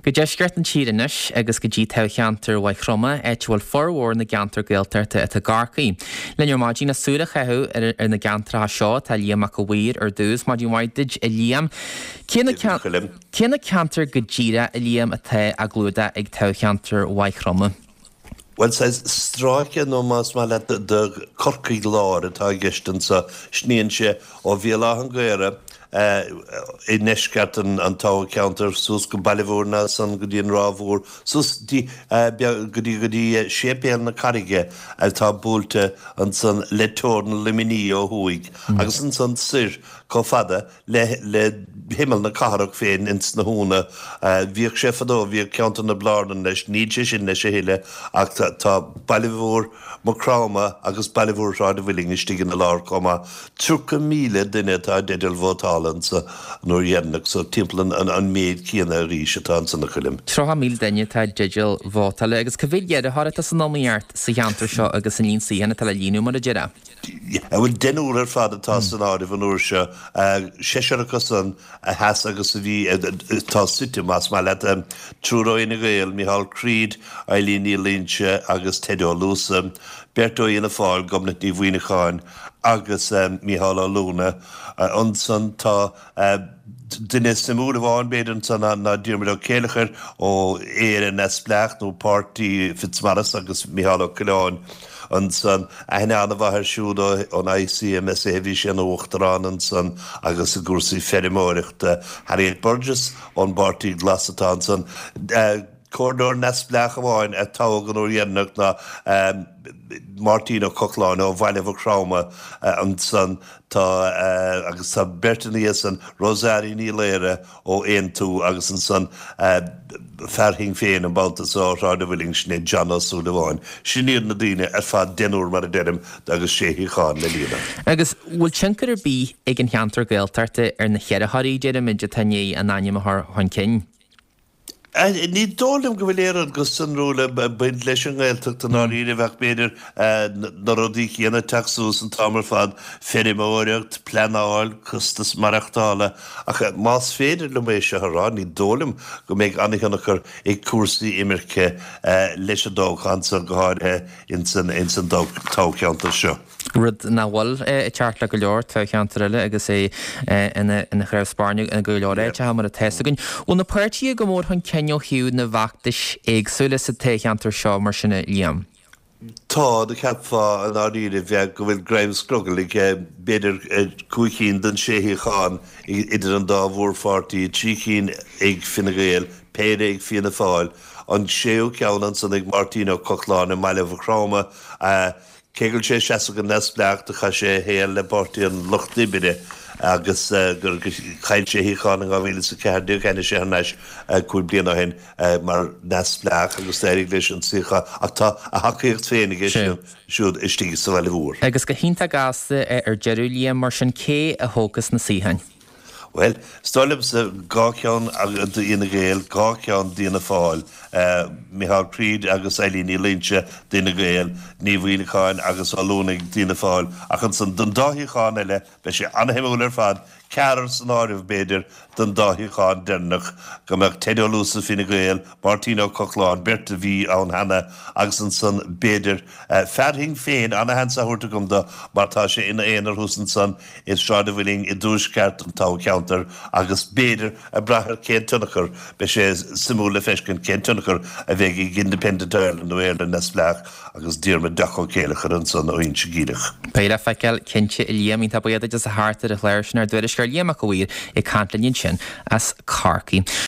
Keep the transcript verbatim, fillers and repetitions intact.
Go deisceart an tíirinis agus go dtí techeantar wa chroma et bhfuil forhór na geantar gailtarta a garcaí. Linn ar maidí na súra chethu ar na geantra seo tá líam go bhuiir ar dús maidí mhaidid i líam. Céanna ceantar go ddíra i líam a the a glúda ag techeantar wa chroma? Well, says stráice nó más má le de corcaí láir atá gistan sa sníonn sé ó bhíoláhan gaire i neisceart an tá ceantar sus go bailhúrna san go dtíon rábhúr sus go dtí go dtí sépéal na carige atá búilte an san letóirn liminí ó thuaig agus an san sir có fada le le himmel na carach féin ins na húna bhíoh sé fadó bhíoh ceantar na bláirna leis níd sé sin leis héile ach tá bailhúr mo cráma agus bailhúr rád bhfuiling istigin na lár comma trúcha míle duine tá déidir bhótálan sa nóir dhéannach so timplan an an méid cíanna ríis atá san na chulim. Trocha míl duine tá déidir bhótála agus cohfuil a háirithe san nóíart sa cheantar seo agus san líon síana tal líonú mar a deire. Bhfuil denúr ar fad atá san áirimh an úr se séisiachas san a heas agus a bhí tá suite más má le trúróinna gael Micheál Creed, Eileen Ní Lynche agus Tedó Lúsa, Bertó Iana Fáil gomnat ní bhuiinecháin agus Micheál Ó Lúna an san tá duine sa múla bháin béidir san na Diarmaid Ó Céilechar ó éire Nesplach nó Pártaí Fitzmaris agus Micheál Ó Coileáin an san a hena anna bhathir siúda an I C M S a bhí sé an uachtarán an san agus a gúsaí ferimóireacht Harriet Burgess an Pártaí Glasatá san Córdóir Nesplach amháin a tágan ó dhéannach na Martino Cochláin ó Bhaileh Cráma an san tá agus tá Bertaníos an Rosarí Ní Léire ó éon tú agus an san ferhing féin an baltas á ráda bhfuiling sné Janas ú bháin. Sinníad na daine ar fad denúr mar a denim agus séhí cháin le lína. Agus bhfuil tinkar ar bí ag an cheantar gailtarta ar na cheadthaí déire mid a taine a náim a chuin cinn? Ní dólam go bhfuil éad go sanrúla buint leis an gailteach an áíre bheith beidir na rodí chéanna taxús an tamar fad ferimóireacht, pleanáil, custas marachtála ach más féidir le mééis se rá ní dólam go méid annachannachar ag cuasaí imirce leis a dóchansa go háir in san táceantar seo. Rud náhil i teart le go leor táceantar eile agus é ina chréibh Spáinne an go leor éite ha mar a tesagann. Ó na páirtí go mór chun ceanneó hiú na bhachtais agsúla sa técheantar seo mar sinna líam. Tá de ceapfá an áíre bheith go bhfuil greibh scruggal ag beidir cúicín den séhí cháin idir an dá bhórfáirtaí trícín ag Fine Gael, péire ag Fianna Fáil an séú ceann san ag Martino Cochláin in Bhaileh Cráma cégail sé seasamh go Nesplach de cha sé héal le Pártaí an Lochnaibide agus gur chaid sé híáin an bhíle sa ceardú chéine sé an neis cúil bliana hen mar Nesplach agus éirigh leis an sucha ach tá a hacaíocht féinnig siúd istí sa bhile bhúr. Agus go chinnta gasta ar deirú líam mar sin cé a thócas na síhain. Well, stálim sa gáceán Ina Gael, gáceán Díana Fáil, Micheál Creed agus Eileen Ní Lynche Díana Gael, ní bhuiinecháin agus Ó Lúna Díana Fáil ach an san don dáthíáin eile be sé anheimúil ar fad cearar san áirimh beidir don dáthíáin dennach go meach Tedó Lúsa Fine Gael, Martino Cochláin, Berta Bhí an hana agus an san beidir ferhing féin anna hen sa thuirta gom da mar tá sé ina éonar húsan san is ráda bhfuiling i dúsceart an táceantar agus beidir a brathar cén tunnachar be sé simúla feiscin cén tunnachar a bheith ag Independent Ireland ó Éirlinn Nesplach agus Diarmaid Ó Céilechar an san ó inse gíirech. Péire feiceil cinse i líam í tá buiad just a hátar a chléir sin ar dúidir scar líam a go bhír i Cantlíonn sin as Carcaí.